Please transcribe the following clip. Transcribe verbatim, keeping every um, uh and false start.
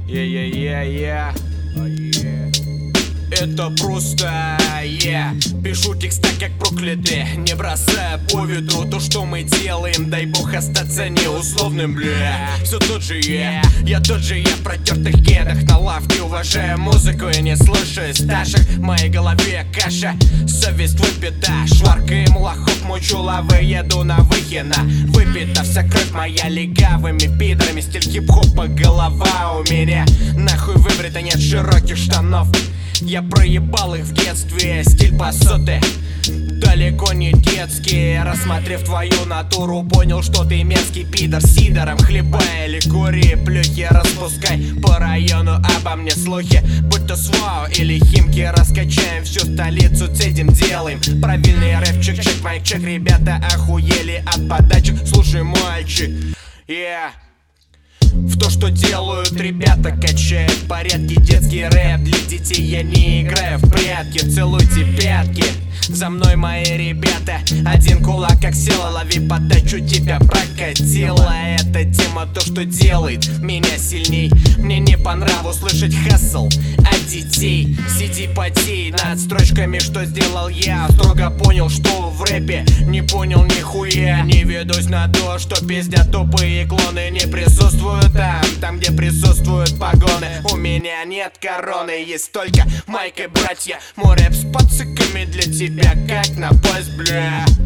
Yeah-yeah-yeah-yeah. Oh, yeah. Это просто я yeah. Пишу текста как проклятый, не бросая по ветру то, что мы делаем. Дай бог остаться неусловным, бля. Все тот же я, я тот же я в протертых кедах на лавке. Уважаю музыку и не слушаю старших. В моей голове каша, совесть выпита. Шваркаем лохов, мучу лавы, еду на выхина. Выпита вся кровь моя легавыми пидорами. Стиль хип-хопа, голова у меня нахуй выбрита, нет широких штанов. Я проебал их в детстве, стиль басоты далеко не детский. Рассмотрев твою натуру, понял, что ты мерзкий пидор. Сидором хлебай или кури, плюхи распускай по району обо мне слухи. Будь то СВО или Химки, раскачаем всю столицу, цедим делаем. Правильный рэпчик, чек, майк, чек. Ребята охуели от подачек, слушай, мальчик, yeah. В то, что делают ребята, качают порядки. Детский рэп для детей, я не играю в прятки. Целуйте пятки, за мной мои ребята. Один кулак как села, лови подачу, тебя прокатило. Эта тема то, что делает меня сильней. Мне не по нраву слышать хасл от детей. Сиди потей над строчками, что сделал я. Строго понял, что в рэпе не понял нихуя. Не ведусь на то, что песня тупые клоны не присутствуют там, там где присутствуют погоны. У меня нет короны, есть только майк и братья. Мой рэп с пациками для тебя как на поезд, бля.